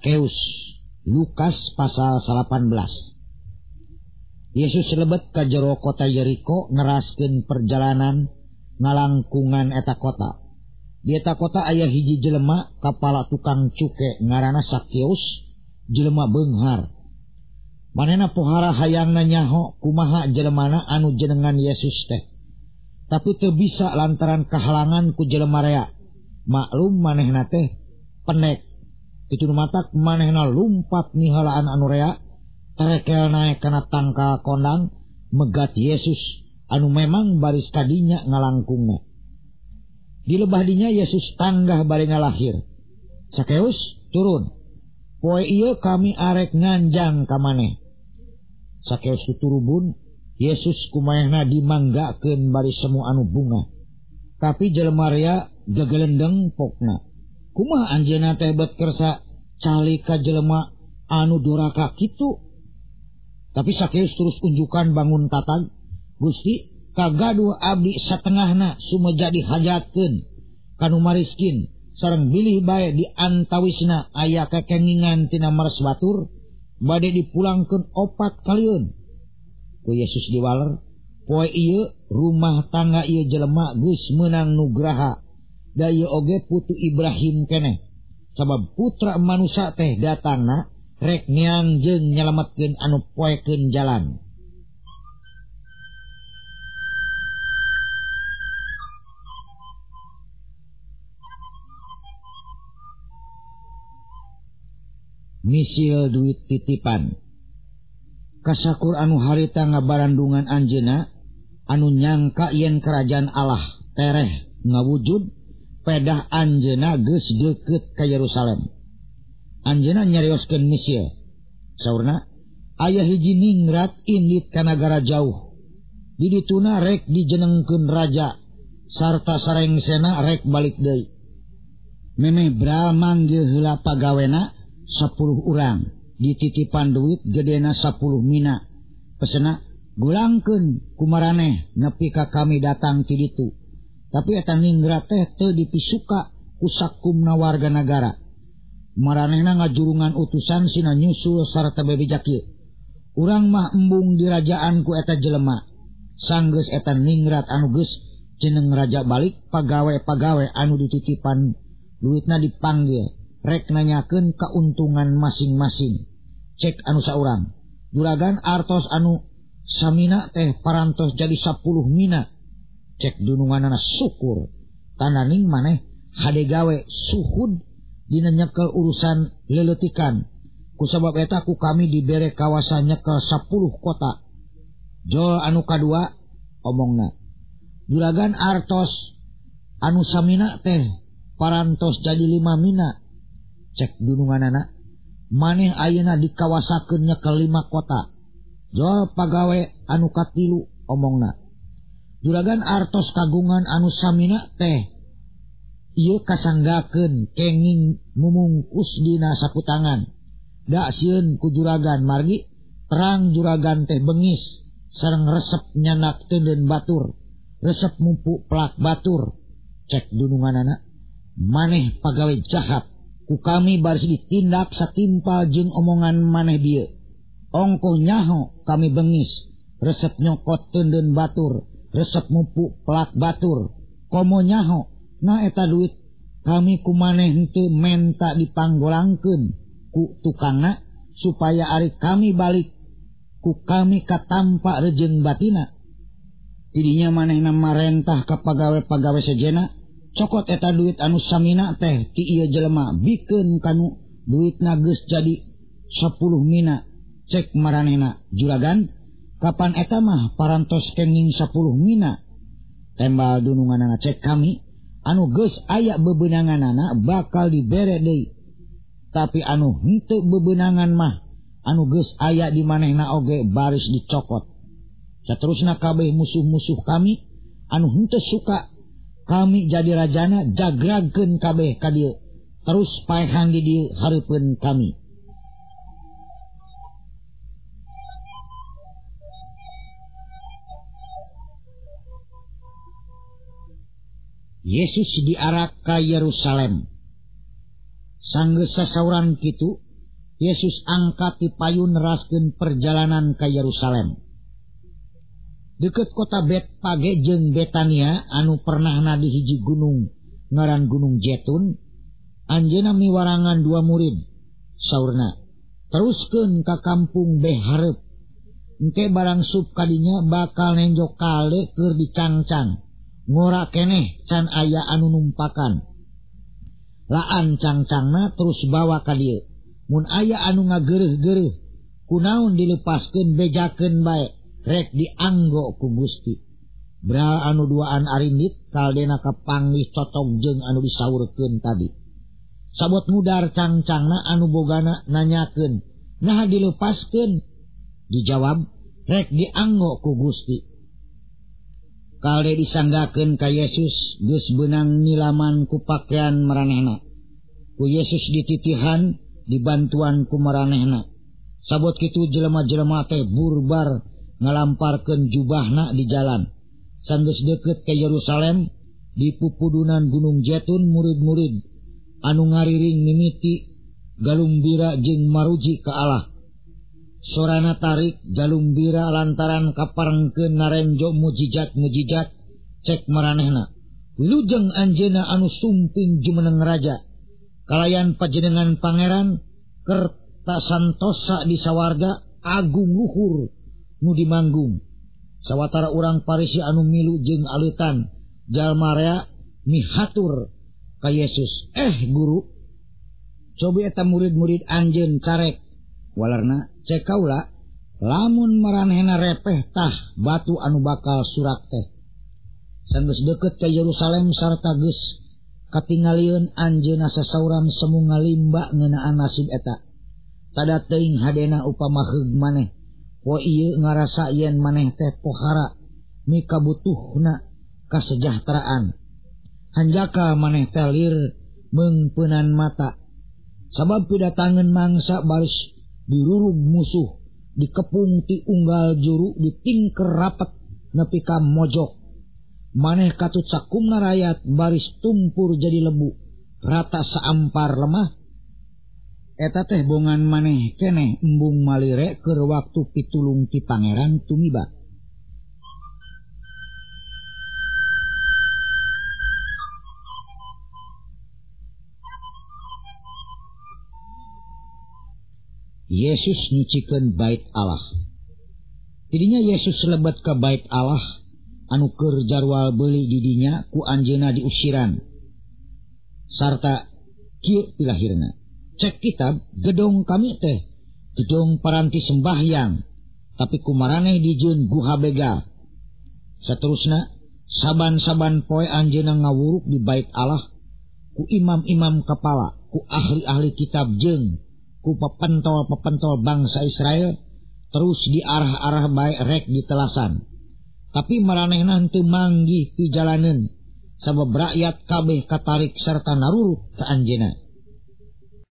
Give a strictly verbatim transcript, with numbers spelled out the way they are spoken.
Sakeus. Lukas pasal delapan belas. Yesus lebet ka jero kota Yeriko ngeraskeun perjalanan ngalangkungan eta kota. Di eta kota aya hiji jelema kapala tukang cuke ngaranna Sakeus, jelema beunghar. Manehna pohara hayangna nyaho kumaha jelemana anu jenengan Yesus teh. Tapi teu bisa lantaran kahalangan ku jelema rea. Maklum manehna teh penek. Itu matak manehna lumpat nihalaan anu rea, terekel naik kana tangkal kondang megat Yesus anu memang baris kadinya ngalangkungna. Di lebah dinya Yesus tanggah bari ngalahir. Sakeus turun. Poe ieu kami arek nganjang ka maneh. Sakeus tuturubun, Yesus kumaehna dimanggakeun bari semu anu bunga. Tapi jelema rea gegelendeng pokna. Kumaha anjeunna teh bet kersa cali ka jelema anu duraka kitu? Tapi Sakeus terus unjukan bangun tatag. Gusti, kagaduh abdi satengahna sumeja dihajatkeun kanu mariskin sareng bilih bae di antawisna aya kekengingan tina mares batur bade dipulangkeun opat kalieun. Ku Yesus diwaler, poe ieu rumah tangga ieu jelema geus meunang nugraha. Da ieu oge putu Ibrahim keneh. Sabab putra manusia teh datangna rek ngeang jeung nyelametkeun anu poekeun jalan. Misil duit titipan. Kasakur anu harita ngabarandungan anjeunna anu nyangka yen kerajaan Allah tereh ngawujud, pedah anjeunna geus deukeut ka Yerusalem. Anjeunna nyarioskeun misil. Saurna, aya hiji ningrat indit ka nagara jauh. Di dituna rek dijenengkeun raja sarta sarengsena rek balik deui. Memeh bral manggil heula pagawena sepuluh urang, dititipan duit gedena sepuluh mina. Pesena, gulangkeun kumaraneh nepi ka kami datang ti ditu. Tapi eta ningrat teh teu dipisuka ku sakumna warga nagara. Maranehna ngajurungan utusan sina nyusul sarta bebijak ieu. Urang mah embung di rajaan ku eta jelema. Sanggeus eta ningrat anu geus jeneng raja balik, pagawe-pagawe anu dititipan duitna dipanggil. Rek nanyakeun kauntungan masing-masing. Cek anu saurang. Juragan artos anu samina teh parantos jadi sepuluh mina. Cek dununganana syukur. Tananing maneh hade gawe suhud dina nyekel urusan leleutikan. Kusabab eta ku kami dibere kawasan nyekel sepuluh kota. Jol anu kadua omongna. Juragan artos anu samina teh parantos jadi lima mina. Cek dununganana, maneh ayeuna dikawasakeun nyekel lima kota. Jol pagawe anu katilu omongna. Juragan artos kagungan anu samina teh ieu kasanggakeun kenging mumungkus dina saputangan. Da sieun ku juragan margi terang juragan teh bengis sareng resep nyanak teudeun batur, resep mumpu pelak batur. Cek dununganana, maneh pagawe jahat. Ku kami baris ditindak satimpal jeung omongan maneh dieu. Ongkoh nyaho kami bengis, resep nyokot teudeun batur, resep mumpu pelak batur. Komo nyaho, na eta duit kami ku maneh henteu menta dipanggolangkeun ku tukangna supaya ari kami balik ku kami katampa rejeung batina. Tidinya manehna marentah ka pagawe-pagawe sejena. Cokot eta duit anu samina teh ti ieu jelema bikeun kanu duitna geus jadi sepuluh mina. Cek maranehna, juragan, kapan eta mah parantos kenging sepuluh mina. Tembal dununganana cek kami, anu geus aya bebeunanganana bakal dibere deui. Tapi anu henteu bebeunangan mah, anu geus aya di manehna oge baris dicokot. Saterusna kabeh musuh-musuh kami anu henteu suka kami jadi rajana jagragkeun kabeh ka dieu. Terus paehan di dieu hareupeun kami. Yesus diarak ka Yerusalem. Sanggeus sasauran kitu Yesus angkat ti payun neraskeun perjalanan ka Yerusalem. Deket kota Betpage jeung Betania anu pernahna di hiji gunung ngaran Gunung Jetun, anjeunna miwarangan dua murid. Saurna, teruskeun ka kampung Behareup. Engke barang sup kadinya bakal nenjok kale keur dicangcang. Ngora keneh can aya anu numpakan. Laan cangcangna terus bawa ka dieu. Mun aya anu ngageureuh-geureuh, kunaon dilepaskeun bejakeun bae. Rek dianggo ku Gusti. Bral anu duaan arindit kaldena kapanggih cocok jeung anu disaurkeun tadi. Sabot ngudar cangcangna anu bogana nanyakeun, "Naha dilepaskeun?" Dijawab, "Rek dianggo ku Gusti." Kalde disanggakeun ka Yesus geus beunang nilaman ku pakean maranehna. Ku Yesus dititihan dibantuan ku maranehna. Sabot kitu jelema-jelema teh burbar ngalamparkeun jubahna di jalan. Sanggeus deukeut ke Yerusalem di pupudunan Gunung Jetun, murid-murid anu ngariring mimiti galumbira jeung maruji ka Allah. Sorana tarik galumbira lantaran kaparengkeun narenjo mujijat-mujijat cek maranehna. Wilujeng anjeunna anu sumping jumeneng raja. Kalayan panjenengan pangeran kerta santosa di sawarga agung luhur nu dimanggung. Sawatara urang Parisi anu milu jeung aleutan jalma rea mihatur ka Yesus, "Eh guru, cobi eta murid-murid anjeun carek." Walarna, "Cek kaula, lamun maranehna repeh tah batu anu bakal surak teh." Sanggeus deukeut ka Yerusalem sarta geus katingalieun anjeunna sasauran semu ngalimba ngeunaan nasib eta. Tada teuing hadena upama heug maneh. Poe ieu ngarasa yen maneh teh pohara mikabutuhna kasejahteraan. Hanjaka maneh teh lir meungpeunan mata. Sabab pidatangeun mangsa baris dirurug musuh, dikepung ti unggal juru, ditingker rapet nepi ka mojok. Maneh katut sakumna rakyat baris tumpur jadi lebu, rata saampar lemah. Eta teh bongan maneh keneh embung malire keur waktu pitulung ti pangeran tumiba. Yesus nyucikeun bait Allah. Tidinya Yesus lebet ke bait Allah anu keur jarwal beuli di dinya ku anjeunna diusiran. Sarta kieu pilahirna. Cek kitab gedong kami teh gedong paranti sembahyang, tapi kumaraneh dijieun guha begal. Saterusna saban-saban poe anjeunna ngawuruk di bait Allah ku imam-imam kepala, ku ahli-ahli kitab jeung ku pepentol-pepentol bangsa Israel, terus diarah-arah bae rek ditelasan. Tapi maranehna henteu manggih pi jalaneun, sabab rakyat kabeh katarik sarta narurut ka anjeunna.